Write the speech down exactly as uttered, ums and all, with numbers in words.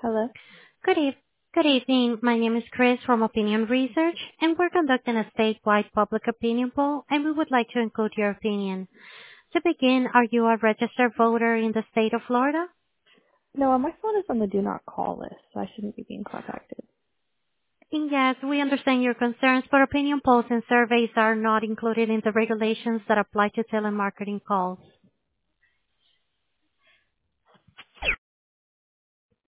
Hello? Good eve- good evening. My name is Chris from Opinion Research, and we're conducting a statewide public opinion poll, and we would like to include your opinion. To begin, are you a registered voter in the state of Florida? No, my phone is on the do not call list, so I shouldn't be being contacted. Yes, we understand your concerns, but opinion polls and surveys are not included in the regulations that apply to telemarketing calls.